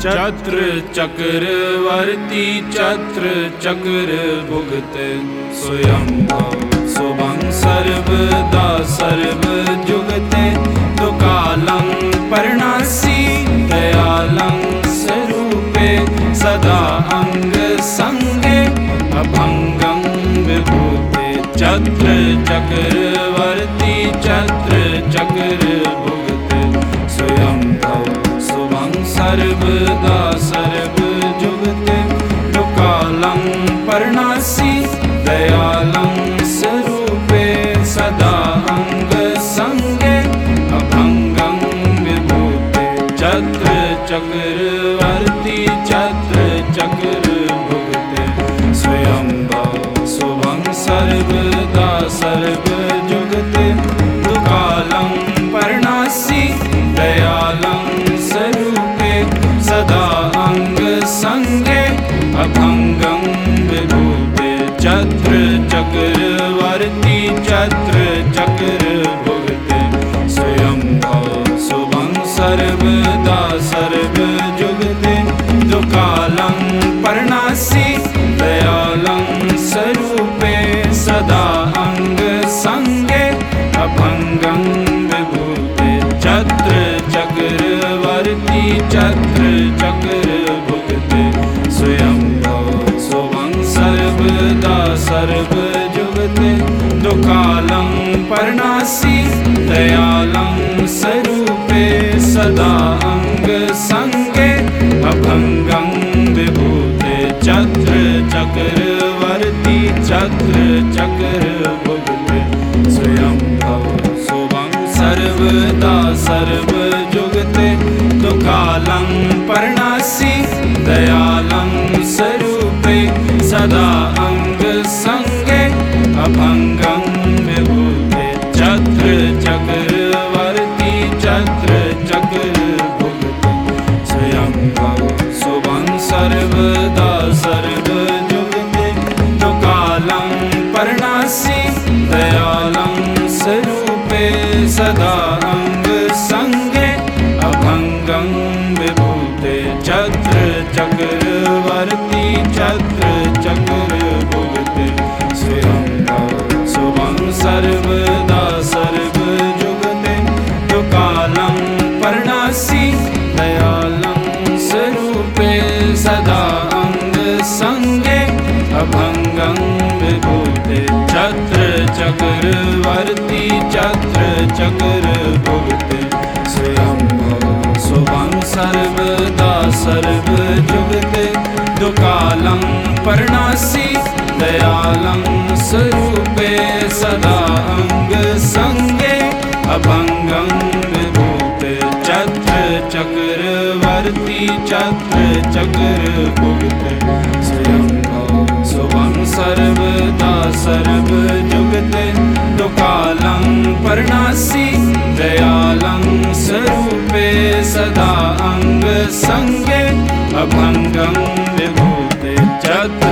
चत्र चक्रवर्ती चत्र चक्र भुगते स्वयंभव शुभं सर्वदा सर्वजुगते दुकालं परणासी दयालं स्वरूपे सदा अंग संगे अभंगं विभूते चत्र चक्रवर्ती चत्र चक्र भुगते स्वयंभव शुभं सर्वदा सर्वजुगते दुकालं परणासी दयालं स्वरूपे सदा अंग संगे अभंगं विभूते चत्र चक्रवर्ती चत्र चक्र भुगते स्वयंभव शुभं सर्वदा सर्वजुगते दुकालं परणासी दयालं स्वरूपे सदा अंग संगे अभंगं विभूते चत्र चक्रवर्ती चत्र चक्र भुगते स्वयंभव शुभं सर्वदा सर्वजुगते दुकालं परणासी दयालं स्वरूपे सदा अंग संगे अभंगं विभूते चत्र चक्रवर्ती चत्र चक्र भुगते स्वयंभव शुभं सर्वदा सर्वजुगते दुकालं परणासी दयालं स्वरूपे सदा अंग संगे अभंगं विभूते चत्र चक्रवर्ती चत्र चक्र भुगते स्वयंभव शुभं सर्वदा सर्वजुगते दुकालं परणासी दयालं स्वरूपे सदा अंग संगे अभंगं विभूते चत्र चक्रवर्ती चत्र चक्र भुगते स्वयंभव शुभं सर्वदा सर्वजुगते दुकालं परणासी दयालं स्वरूपे सदा अंग संगे अभंगं विभूते चत्र चक्रवर्ती चत्र चक्र भुगते स्वयंभव शुभं सर्वदा सर्वजुगते दुकालं परणासी दयालं स्वरूपे सदा अंग संगे अभंगं विभूते चत्र चक्रवर्ती चत्र चक्र भुगते स्वयंभव शुभं सर्वदा सर्वजुगते दुकालं परणासी दयालं स्वरूपे सदा अंग संगे अभंगं विभूते चत्र चक्रवर्ती चत्र चक्र भुगते स्वयंभव शुभं सर्वदा सर्वजुगते दुकालं परणासी दयालं स्वरूपे सदा अंग संगे अभंगं विभूते चत्र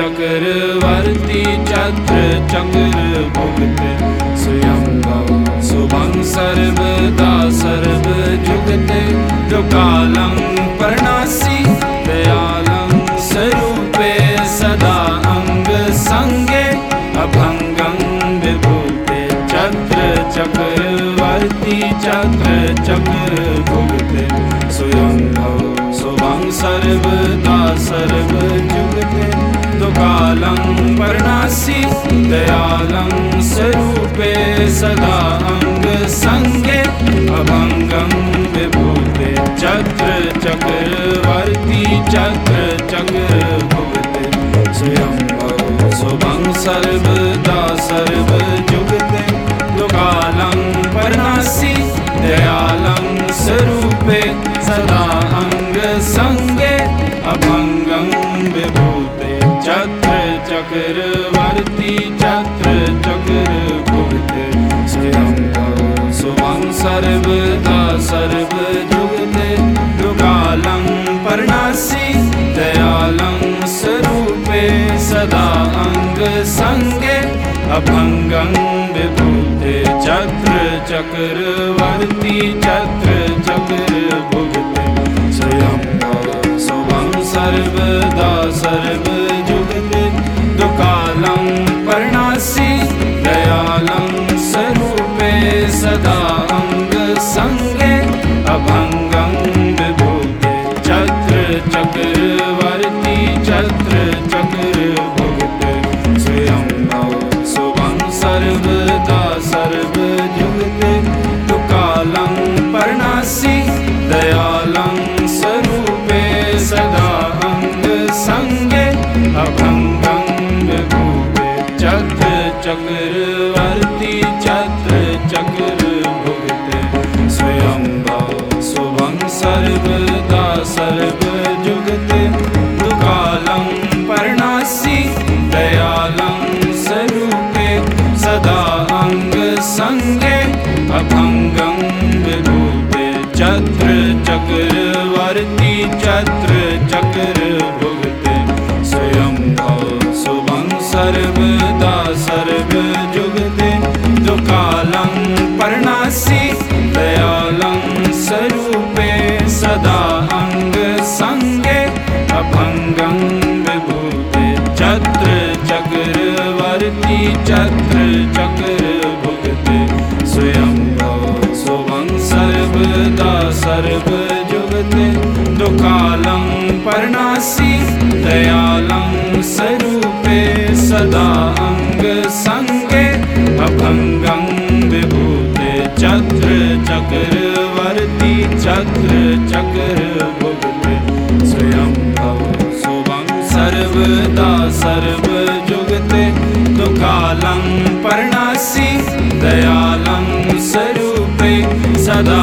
चक्रवर्ती चत्र चक्र भुगते स्वयंभव शुभं सर्वदा सर्वजुगते दुकालं परणासी दयालं स्वरूपे सदा अंग संगे अभंगं विभूते चत्र चक्रवर्ती चत्र चक्र भुगते स्वयंभव शुभं सर्वदा सर्वजुगते दुकालं परणासी दयालं स्वरूपे सदा अंग संगे अभंगं विभूते चत्र चक्रवर्ती चत्र चक्र भुगते स्वयंभव शुभं सर्वदा सर्वजुगते दुकालं परणासी दयालं स्वरूपे सदा अंग संगे अभंगं विभूते चत्र चक्रवर्ती चत्र चक्र भुगते स्वयंभव शुभं सर्वदा सर्वजुगते दुकालं परणासी दयालं स्वरूपे सदा अंग संगे अभंगं विभूते चत्र चक्रवर्ती चत्र चक्र भुगते स्वयंभव सर्वदा सर्वजुगते दुकालं परणासि दयालं स्वरूपे सदा अंगसंगे अभंगं विभूते चक्र चक्रवर्ती चक्र चक्रभुक्ते स्वयंभव शुभं सर्वदा सर्वजुगते दुकालं परणासि दयालं स्वरूपे सदा अंगसंगे अभंगं विभूते चक्र चक्रवर्ती चक्र चक्रभुक्ते स्वयंभव शुभं सर्वदा सर्वजुगते दुकालं परणासि दयालं स्वरूपे सदा अंगसंगे अभंगं विभूते चक्र चक्रवर्ती चक्र चक्रभुक्ते स्वयंभव शुभं सर्वदा सर्वजुगते दुकालं परणासि दयालं स्वरूपे सदा अंगसंगे अभंगं विभूते चक्र चक्रवर्ती चक्र चक्रभुक्ते स्वयंभव शुभं सर्वदा सर्वजुगते दुकालं परणासि दयालं स्वरूपे सदा अंगसंगे अभंगं विभूते चक्र चक्रवर्ती चक्र चक्रभुक्ते स्वयंभव शुभं सर्वदा सर्वजुगते दुकालं परणासि दयालं स्वरूपे सदा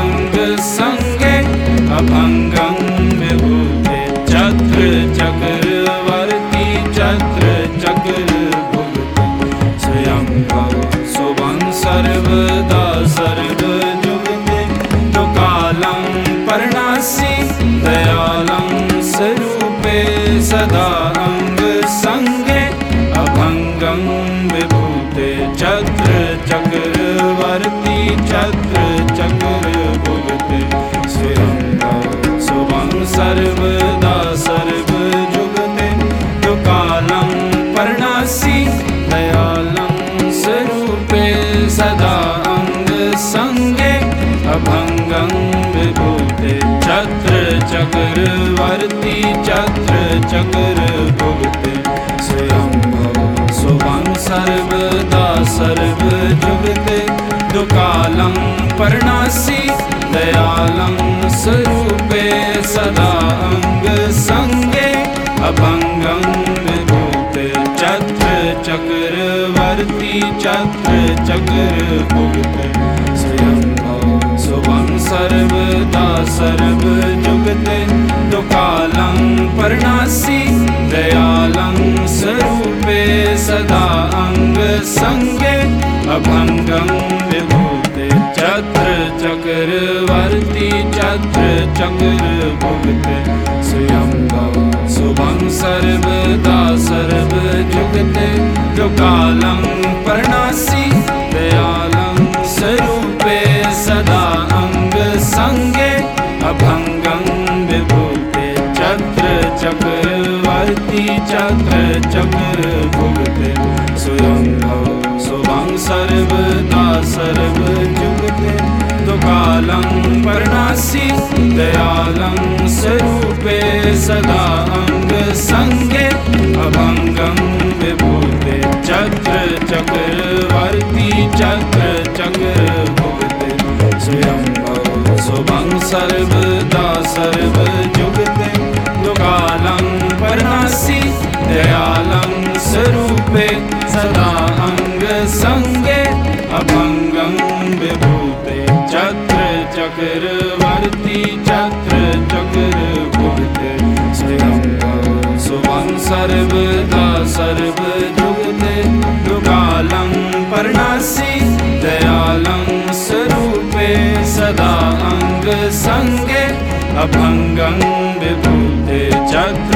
अंगसंगे अभंगं विभूते चक्र चक्रवर्ती चक्र चक्रभुक्ते स्वयंभव शुभं सर्वदा सर्वजुगते दुकालं परणासि दयालं स्वरूपे सदा अंगसंगे अभंगं विभूते चक्र चक्रवर्ती चक्र चक्रभुक्ते स्वयंभव शुभं सर्वदा सर्वजुगते दुकालं परणासि दयालं स्वरूपे सदा अंगसंगे अभंगं विभूते चक्र चक्रवर्ती चक्र चक्रभुक्ते स्वयंभव शुभं सर्वदा सर्वजुगते दुकालं परणासि दयालं स्वरूपे सदा अंगसंगे अभंगं विभूते चक्र चक्रवर्ती चक्र चक्रभुक्ते स्वयंभव शुभं सर्वदा सर्वजुगते दुकालं परणासि दयालं स्वरूपे सदा अंगसंगे अभंगं विभूते चक्र चक्रवर्ती चक्र चक्रभुक्ते स्वयंभव शुभं सर्वदा सर्वजुगते दुकालं परणासि दयालं स्वरूपे सदा अंगसंगे अभंगं विभूते चक्र चक्रवर्ती चक्र चक्रभुक्ते स्वयंभव शुभं सर्वदा सर्वजुगते दुकालं परणासि दयालं स्वरूपे सदा अंगसंगे अभंगं विभूते चक्र चक्रवर्ती चक्र चक्रभुक्ते स्वयंभव शुभं सर्वदा सर्वजुगते दुकालं परणासि दयालं स्वरूपे सदा अंगसंगे अभंगं विभूते चक्र चक्रवर्ती चक्र चक्रभुक्ते स्वयंभव शुभं सर्वदा सर्वजुगते दुकालं परणासि दयालं स्वरूपे सदा अंगसंगे अभंगं विभूते चक्र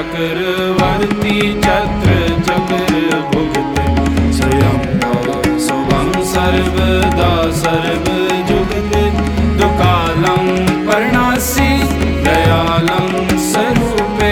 चक्रवर्ती चक्र चक्रभुक्ते स्वयंभव शुभं सर्वदा सर्वजुगते दुकालं परणासि दयालं स्वरूपे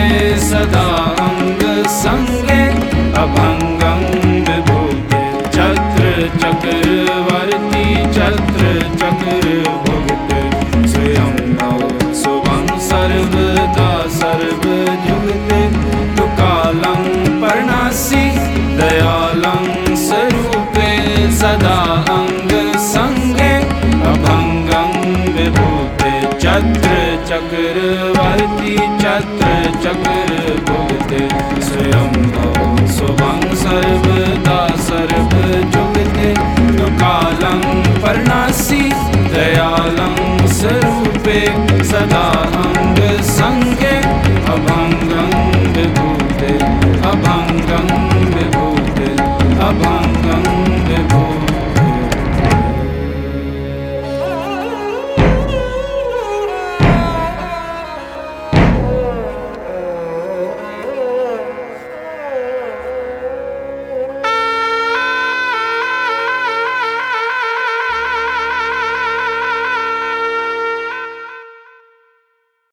चक्रवर्ती छत्र चक्र भुक्त स्वयंभव शुभं सर्वदा सर्वजुगते दुकालं परणासि दयालं स्वरूपे सदा अंग संगे अभंगं विभूते छत्र चक्रवर्ती छत्र चक्र भुक्त स्वयंभव शुभं सर्व